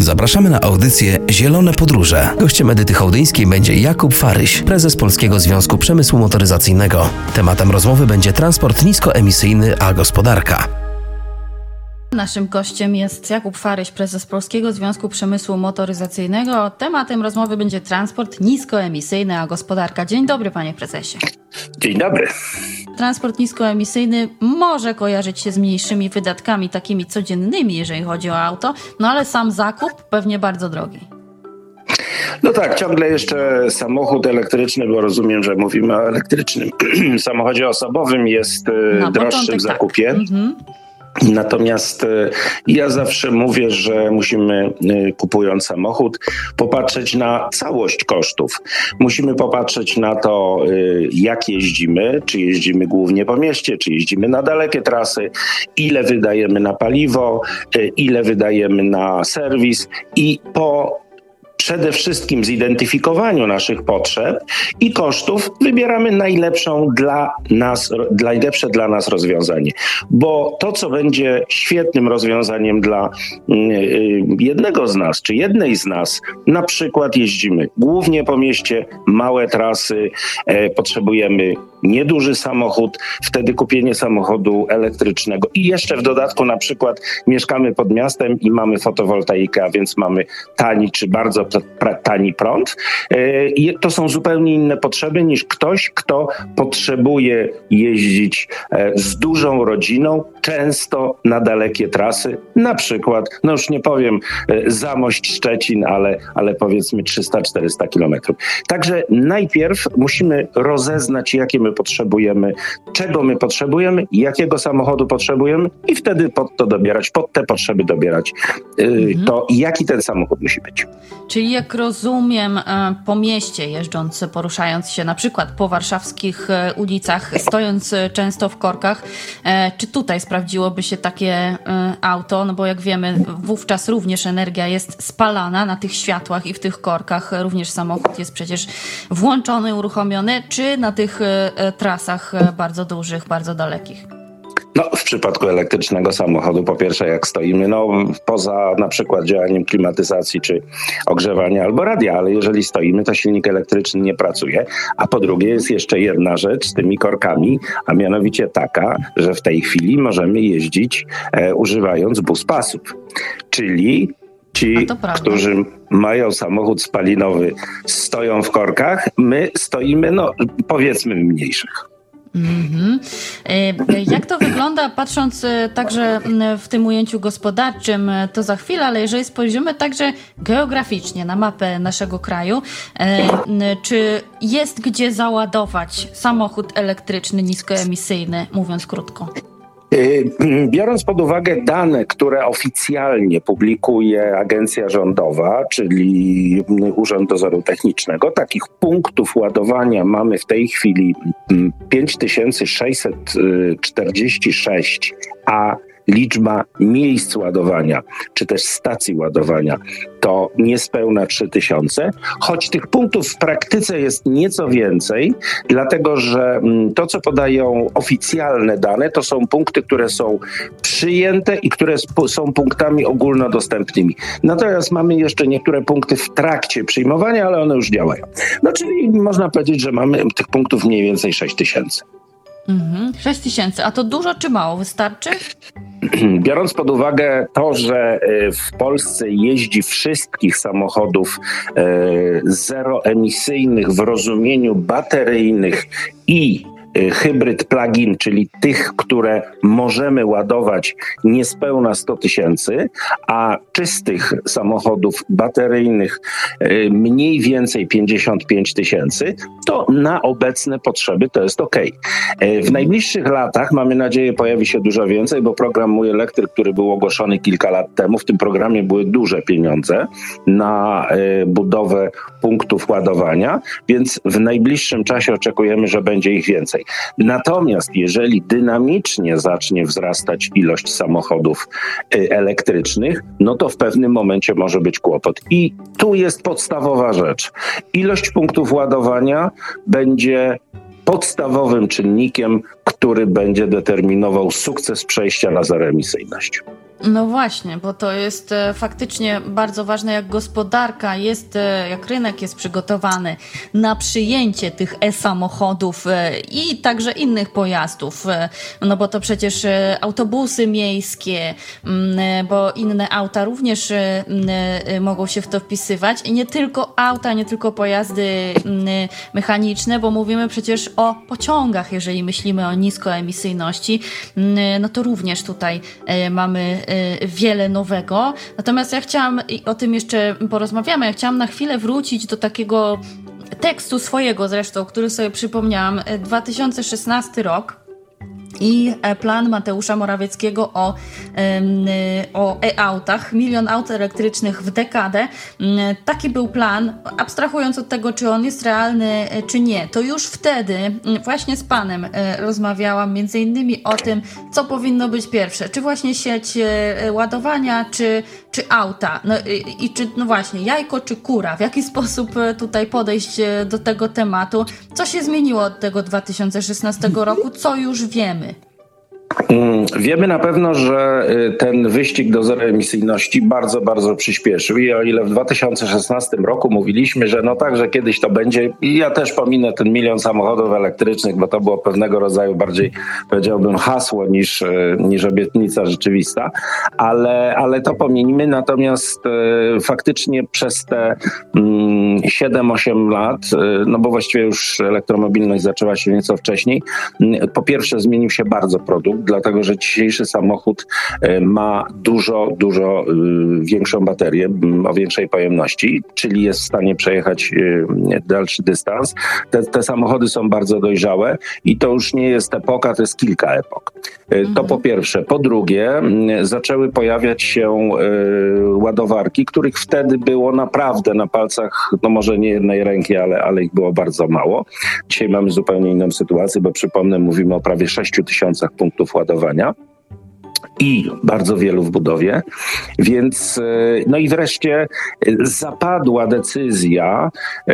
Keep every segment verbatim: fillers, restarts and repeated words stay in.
Zapraszamy na audycję Zielone Podróże. Gościem Edyty Hołdyńskiej będzie Jakub Faryś, prezes Polskiego Związku Przemysłu Motoryzacyjnego. Tematem rozmowy będzie transport niskoemisyjny a gospodarka. Naszym gościem jest Jakub Faryś, prezes Polskiego Związku Przemysłu Motoryzacyjnego. Tematem rozmowy będzie transport niskoemisyjny a gospodarka. Dzień dobry, panie prezesie. Dzień dobry. Transport niskoemisyjny może kojarzyć się z mniejszymi wydatkami, takimi codziennymi, jeżeli chodzi o auto, no ale sam zakup pewnie bardzo drogi. No tak, ciągle jeszcze samochód elektryczny, bo rozumiem, że mówimy o elektrycznym samochodzie osobowym, jest Na droższy w zakupie. Tak. Mhm. Natomiast ja zawsze mówię, że musimy, kupując samochód, popatrzeć na całość kosztów. Musimy popatrzeć na to, jak jeździmy, czy jeździmy głównie po mieście, czy jeździmy na dalekie trasy, ile wydajemy na paliwo, ile wydajemy na serwis i po przede wszystkim zidentyfikowaniu naszych potrzeb i kosztów wybieramy najlepszą dla nas, najlepsze dla nas rozwiązanie. Bo to, co będzie świetnym rozwiązaniem dla jednego z nas, czy jednej z nas, na przykład jeździmy głównie po mieście, małe trasy, e, potrzebujemy nieduży samochód, wtedy kupienie samochodu elektrycznego i jeszcze w dodatku na przykład mieszkamy pod miastem i mamy fotowoltaikę, a więc mamy tani czy bardzo tani prąd. I to są zupełnie inne potrzeby niż ktoś, kto potrzebuje jeździć z dużą rodziną, często na dalekie trasy, na przykład, no już nie powiem Zamość, Szczecin, ale, ale powiedzmy trzysta czterysta kilometrów. Także najpierw musimy rozeznać, jakie my potrzebujemy, czego my potrzebujemy, jakiego samochodu potrzebujemy i wtedy pod to dobierać, pod te potrzeby dobierać mhm. to, jaki ten samochód musi być. Czyli jak rozumiem, po mieście jeżdżąc, poruszając się na przykład po warszawskich ulicach, stojąc często w korkach, czy tutaj sprawdziłoby się takie auto? No bo jak wiemy, wówczas również energia jest spalana na tych światłach i w tych korkach. Również samochód jest przecież włączony, uruchomiony, czy na tych trasach bardzo dużych, bardzo dalekich? No, w przypadku elektrycznego samochodu, po pierwsze, jak stoimy, no poza na przykład działaniem klimatyzacji czy ogrzewania albo radia, ale jeżeli stoimy, to silnik elektryczny nie pracuje. A po drugie jest jeszcze jedna rzecz z tymi korkami, a mianowicie taka, że w tej chwili możemy jeździć e, używając buspasów. Czyli ci, którzy mają samochód spalinowy, stoją w korkach, my stoimy, no powiedzmy, w mniejszych. Mm-hmm. Jak to wygląda, patrząc także w tym ujęciu gospodarczym, to za chwilę, ale jeżeli spojrzymy także geograficznie na mapę naszego kraju, czy jest gdzie załadować samochód elektryczny niskoemisyjny, mówiąc krótko? Biorąc pod uwagę dane, które oficjalnie publikuje agencja rządowa, czyli Urząd Dozoru Technicznego, takich punktów ładowania mamy w tej chwili pięć tysięcy sześćset czterdzieści sześć, a liczba miejsc ładowania, czy też stacji ładowania to niespełna trzy tysiące, choć tych punktów w praktyce jest nieco więcej, dlatego że to, co podają oficjalne dane, to są punkty, które są przyjęte i które są punktami ogólnodostępnymi. Natomiast mamy jeszcze niektóre punkty w trakcie przyjmowania, ale one już działają. No czyli można powiedzieć, że mamy tych punktów mniej więcej sześć tysięcy. Mhm, sześć tysięcy. A to dużo czy mało? Wystarczy? Biorąc pod uwagę to, że w Polsce jeździ wszystkich samochodów zeroemisyjnych w rozumieniu bateryjnych i hybryd plug-in, czyli tych, które możemy ładować niespełna sto tysięcy, a czystych samochodów bateryjnych mniej więcej pięćdziesiąt pięć tysięcy, to na obecne potrzeby to jest ok. W najbliższych latach, mamy nadzieję, pojawi się dużo więcej, bo program Mój Elektryk, który był ogłoszony kilka lat temu, w tym programie były duże pieniądze na budowę punktów ładowania, więc w najbliższym czasie oczekujemy, że będzie ich więcej. Natomiast jeżeli dynamicznie zacznie wzrastać ilość samochodów elektrycznych, no to w pewnym momencie może być kłopot. I tu jest podstawowa rzecz. Ilość punktów ładowania będzie podstawowym czynnikiem, który będzie determinował sukces przejścia na zeroemisyjność. No właśnie, bo to jest e, faktycznie bardzo ważne, jak gospodarka jest, e, jak rynek jest przygotowany na przyjęcie tych e-samochodów e, i także innych pojazdów, e, no bo to przecież e, autobusy miejskie, m, e, bo inne auta również e, e, mogą się w to wpisywać i nie tylko auta, nie tylko pojazdy m, mechaniczne, bo mówimy przecież o pociągach, jeżeli myślimy o niskoemisyjności, m, no to również tutaj e, mamy wiele nowego. Natomiast ja chciałam, i o tym jeszcze porozmawiamy, ja chciałam na chwilę wrócić do takiego tekstu swojego zresztą, który sobie przypomniałam, dwa tysiące szesnasty rok i plan Mateusza Morawieckiego o, o e-autach, milion aut elektrycznych w dekadę. Taki był plan, abstrahując od tego, czy on jest realny, czy nie. To już wtedy właśnie z panem rozmawiałam między innymi o tym, co powinno być pierwsze. Czy właśnie sieć ładowania, czy, czy auta. No i, i czy, no właśnie, jajko czy kura. W jaki sposób tutaj podejść do tego tematu? Co się zmieniło od tego dwa tysiące szesnastego roku? Co już wiemy? Wiemy na pewno, że ten wyścig do zeroemisyjności bardzo, bardzo przyspieszył i o ile w dwa tysiące szesnastym roku mówiliśmy, że no tak, że kiedyś to będzie, i ja też pominę ten milion samochodów elektrycznych, bo to było pewnego rodzaju bardziej, powiedziałbym, hasło niż, niż obietnica rzeczywista, ale, ale to pominimy, natomiast e, faktycznie przez te mm, siedem osiem lat, e, no bo właściwie już elektromobilność zaczęła się nieco wcześniej, m, po pierwsze zmienił się bardzo produkt, dlatego że dzisiejszy samochód ma dużo, dużo większą baterię o większej pojemności, czyli jest w stanie przejechać dalszy dystans. Te, te samochody są bardzo dojrzałe i to już nie jest epoka, to jest kilka epok. Mhm. To po pierwsze. Po drugie, zaczęły pojawiać się ładowarki, których wtedy było naprawdę na palcach, no może nie jednej ręki, ale, ale ich było bardzo mało. Dzisiaj mamy zupełnie inną sytuację, bo przypomnę, mówimy o prawie sześciu tysiącach punktów ładowania i bardzo wielu w budowie, więc no i wreszcie zapadła decyzja,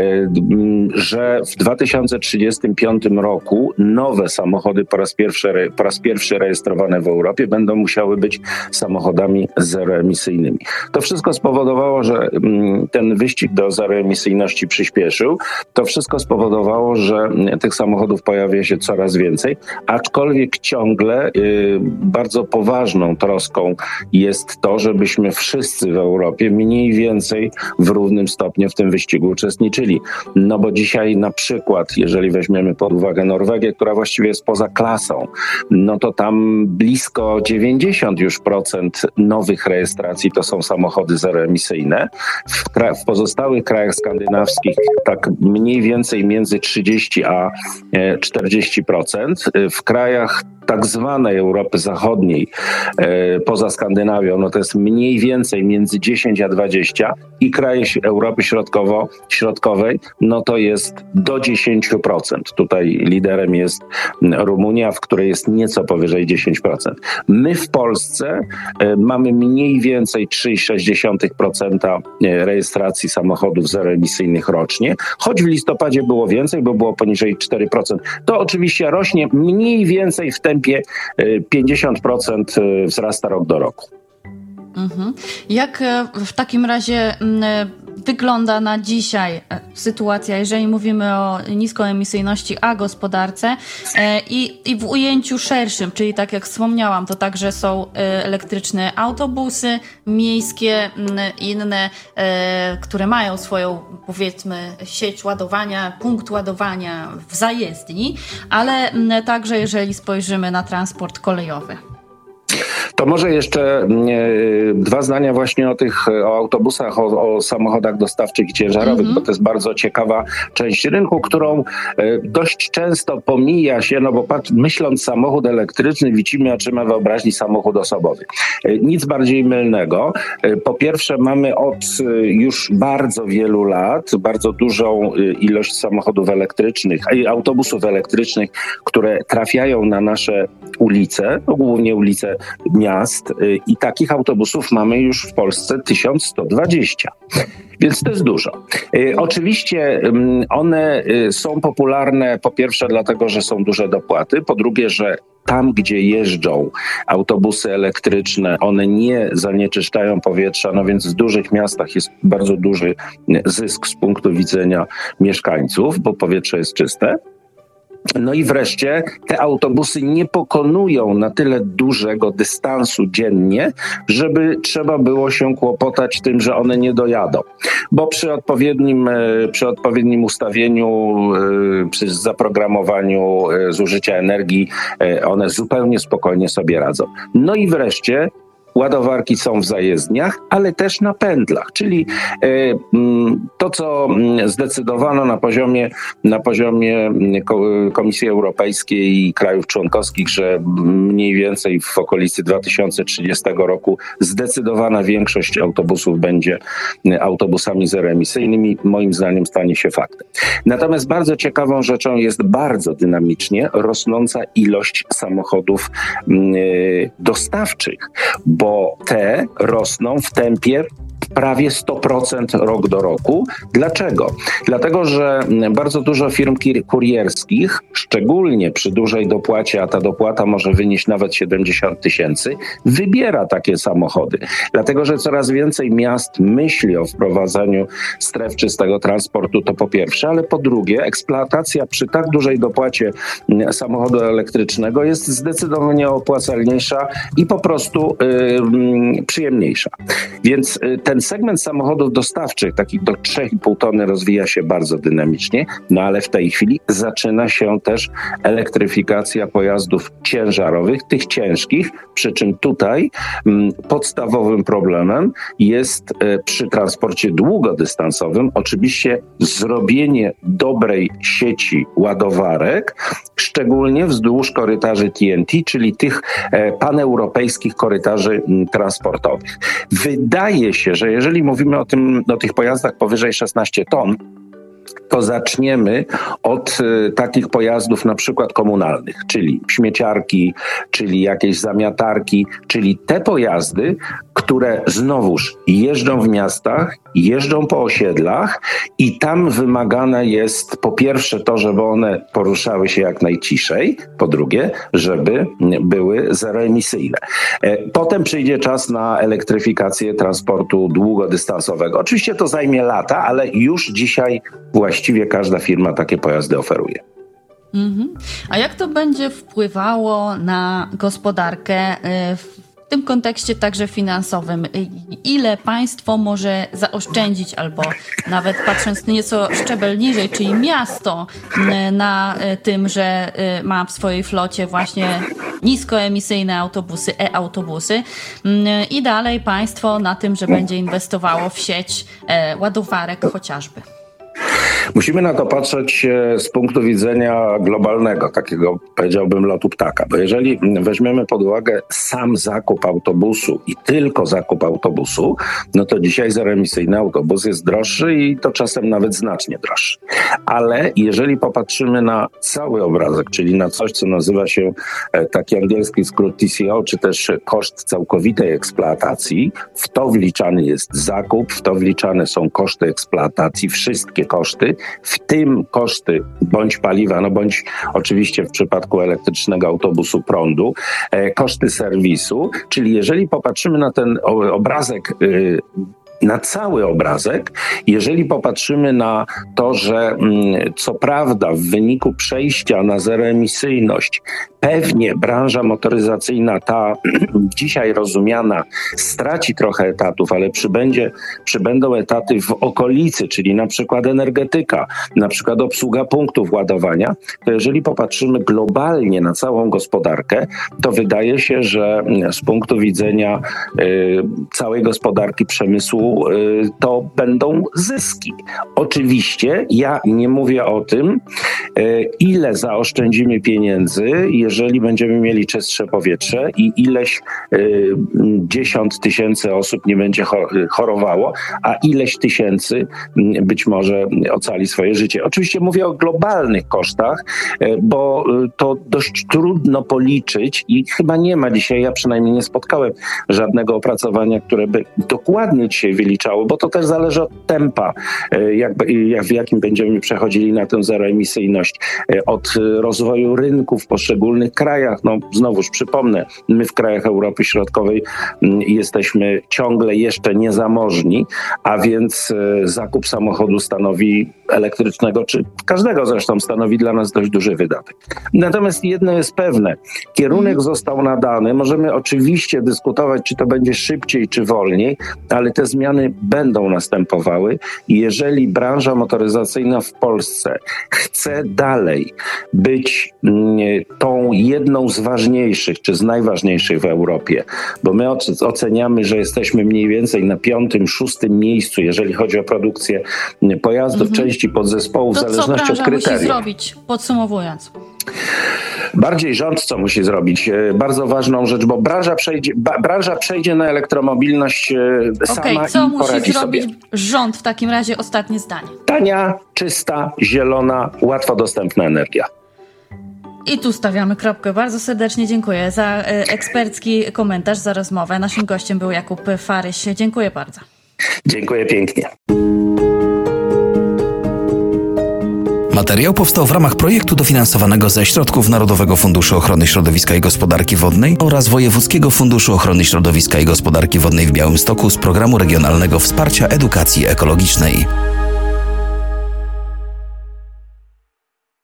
że w dwa tysiące trzydziestym piątym roku nowe samochody po raz pierwszy, po raz pierwszy rejestrowane w Europie będą musiały być samochodami zeroemisyjnymi. To wszystko spowodowało, że ten wyścig do zeroemisyjności przyspieszył. To wszystko spowodowało, że tych samochodów pojawia się coraz więcej, aczkolwiek ciągle bardzo poważnie ważną troską jest to, żebyśmy wszyscy w Europie mniej więcej w równym stopniu w tym wyścigu uczestniczyli. No bo dzisiaj na przykład, jeżeli weźmiemy pod uwagę Norwegię, która właściwie jest poza klasą, no to tam blisko dziewięćdziesiąt już procent nowych rejestracji to są samochody zeroemisyjne. W, kra- w pozostałych krajach skandynawskich tak mniej więcej między trzydzieści a czterdzieści procent. W krajach tak zwanej Europy Zachodniej, e, poza Skandynawią, no to jest mniej więcej między dziesięć a dwadzieścia i kraje Europy Środkowo, Środkowej, no to jest do dziesięć procent. Tutaj liderem jest Rumunia, w której jest nieco powyżej dziesięć procent. My w Polsce e, mamy mniej więcej trzy przecinek sześć procent rejestracji samochodów zeroemisyjnych rocznie, choć w listopadzie było więcej, bo było poniżej cztery procent. To oczywiście rośnie mniej więcej w tempie pięćdziesiąt procent wzrasta rok do roku. Mhm. Jak w takim razie wygląda na dzisiaj sytuacja, jeżeli mówimy o niskoemisyjności, a gospodarce i, i w ujęciu szerszym, czyli tak jak wspomniałam, to także są elektryczne autobusy miejskie, inne, które mają swoją, powiedzmy, sieć ładowania, punkt ładowania w zajezdni, ale także jeżeli spojrzymy na transport kolejowy. To może jeszcze e, dwa zdania właśnie o tych o autobusach, o, o samochodach dostawczych i ciężarowych, mm-hmm. bo to jest bardzo ciekawa część rynku, którą e, dość często pomija się, no bo patrz, myśląc samochód elektryczny, widzimy oczyma wyobraźni samochód osobowy. E, nic bardziej mylnego. E, po pierwsze mamy od e, już bardzo wielu lat bardzo dużą e, ilość samochodów elektrycznych, e, autobusów elektrycznych, które trafiają na nasze ulice, no głównie ulice miast i takich autobusów mamy już w Polsce tysiąc sto dwadzieścia. Więc to jest dużo. Oczywiście one są popularne po pierwsze dlatego, że są duże dopłaty, po drugie, że tam, gdzie jeżdżą autobusy elektryczne, one nie zanieczyszczają powietrza, no więc w dużych miastach jest bardzo duży zysk z punktu widzenia mieszkańców, bo powietrze jest czyste. No i wreszcie te autobusy nie pokonują na tyle dużego dystansu dziennie, żeby trzeba było się kłopotać tym, że one nie dojadą. Bo przy odpowiednim, przy odpowiednim ustawieniu, przy zaprogramowaniu zużycia energii one zupełnie spokojnie sobie radzą. No i wreszcie ładowarki są w zajezdniach, ale też na pętlach, czyli to, co zdecydowano na poziomie, na poziomie Komisji Europejskiej i krajów członkowskich, że mniej więcej w okolicy dwa tysiące trzydziestego roku zdecydowana większość autobusów będzie autobusami zeroemisyjnymi, moim zdaniem stanie się faktem. Natomiast bardzo ciekawą rzeczą jest bardzo dynamicznie rosnąca ilość samochodów dostawczych, bo te rosną w tempie prawie sto procent rok do roku. Dlaczego? Dlatego, że bardzo dużo firm kurierskich, szczególnie przy dużej dopłacie, a ta dopłata może wynieść nawet siedemdziesiąt tysięcy, wybiera takie samochody. Dlatego, że coraz więcej miast myśli o wprowadzaniu stref czystego transportu, to po pierwsze, ale po drugie, eksploatacja przy tak dużej dopłacie samochodu elektrycznego jest zdecydowanie opłacalniejsza i po prostu yy, przyjemniejsza. Więc ten segment samochodów dostawczych, takich do trzy i pół tony, rozwija się bardzo dynamicznie, no ale w tej chwili zaczyna się też elektryfikacja pojazdów ciężarowych, tych ciężkich, przy czym tutaj m, podstawowym problemem jest e, przy transporcie długodystansowym oczywiście zrobienie dobrej sieci ładowarek, szczególnie wzdłuż korytarzy T N T, czyli tych e, paneuropejskich korytarzy m, transportowych. Wydaje się, że jeżeli mówimy o tym, o tych pojazdach powyżej szesnaście ton, to zaczniemy od y, takich pojazdów na przykład komunalnych, czyli śmieciarki, czyli jakieś zamiatarki, czyli te pojazdy, które znowuż jeżdżą w miastach, jeżdżą po osiedlach i tam wymagane jest po pierwsze to, żeby one poruszały się jak najciszej, po drugie, żeby były zeroemisyjne. E, potem przyjdzie czas na elektryfikację transportu długodystansowego. Oczywiście to zajmie lata, ale już dzisiaj właściwie każda firma takie pojazdy oferuje. Mhm. A jak to będzie wpływało na gospodarkę w w tym kontekście także finansowym? Ile państwo może zaoszczędzić, albo nawet patrząc nieco szczebel niżej, czyli miasto, na tym, że ma w swojej flocie właśnie niskoemisyjne autobusy, e-autobusy, i dalej państwo na tym, że będzie inwestowało w sieć ładowarek chociażby? Musimy na to patrzeć z punktu widzenia globalnego, takiego powiedziałbym lotu ptaka, bo jeżeli weźmiemy pod uwagę sam zakup autobusu i tylko zakup autobusu, no to dzisiaj zeroemisyjny autobus jest droższy i to czasem nawet znacznie droższy. Ale jeżeli popatrzymy na cały obrazek, czyli na coś, co nazywa się taki angielski skrót T C O, czy też koszt całkowitej eksploatacji, w to wliczany jest zakup, w to wliczane są koszty eksploatacji, wszystkie koszty, w tym koszty bądź paliwa, no bądź oczywiście w przypadku elektrycznego autobusu prądu, e, koszty serwisu, czyli jeżeli popatrzymy na ten obrazek, y, na cały obrazek, jeżeli popatrzymy na to, że co prawda w wyniku przejścia na zeroemisyjność pewnie branża motoryzacyjna, ta dzisiaj rozumiana, straci trochę etatów, ale przybędzie, przybędą etaty w okolicy, czyli na przykład energetyka, na przykład obsługa punktów ładowania, to jeżeli popatrzymy globalnie na całą gospodarkę, to wydaje się, że z punktu widzenia y, całej gospodarki przemysłu to będą zyski. Oczywiście ja nie mówię o tym, ile zaoszczędzimy pieniędzy, jeżeli będziemy mieli czystsze powietrze i ileś dziesiąt tysięcy osób nie będzie chorowało, a ileś tysięcy być może ocali swoje życie. Oczywiście mówię o globalnych kosztach, bo to dość trudno policzyć i chyba nie ma dzisiaj, ja przynajmniej nie spotkałem żadnego opracowania, które by dokładnie dzisiaj wyliczało, bo to też zależy od tempa, jak, jak, w jakim będziemy przechodzili na tę zeroemisyjność, od rozwoju rynków w poszczególnych krajach. No znowuż przypomnę, my w krajach Europy Środkowej jesteśmy ciągle jeszcze niezamożni, a więc zakup samochodu stanowi elektrycznego, czy każdego zresztą stanowi dla nas dość duży wydatek. Natomiast jedno jest pewne, kierunek został nadany, możemy oczywiście dyskutować, czy to będzie szybciej, czy wolniej, ale te zmiany będą następowały i jeżeli branża motoryzacyjna w Polsce chce dalej być tą jedną z ważniejszych, czy z najważniejszych w Europie, bo my oceniamy, że jesteśmy mniej więcej na piątym, szóstym miejscu, jeżeli chodzi o produkcję pojazdów, mhm. części podzespołów, w zależności od kryteriów. Co branża musi zrobić, podsumowując? Bardziej rząd co musi zrobić. Bardzo ważną rzecz, bo branża przejdzie, ba, branża przejdzie na elektromobilność sama okay, co i musi poradzi zrobić sobie. Rząd w takim razie? Ostatnie zdanie. Tania, czysta, zielona, łatwo dostępna energia. I tu stawiamy kropkę. Bardzo serdecznie dziękuję za ekspercki komentarz, za rozmowę. Naszym gościem był Jakub Faryś. Dziękuję bardzo. Dziękuję pięknie. Materiał powstał w ramach projektu dofinansowanego ze środków Narodowego Funduszu Ochrony Środowiska i Gospodarki Wodnej oraz Wojewódzkiego Funduszu Ochrony Środowiska i Gospodarki Wodnej w Białymstoku z Programu Regionalnego Wsparcia Edukacji Ekologicznej.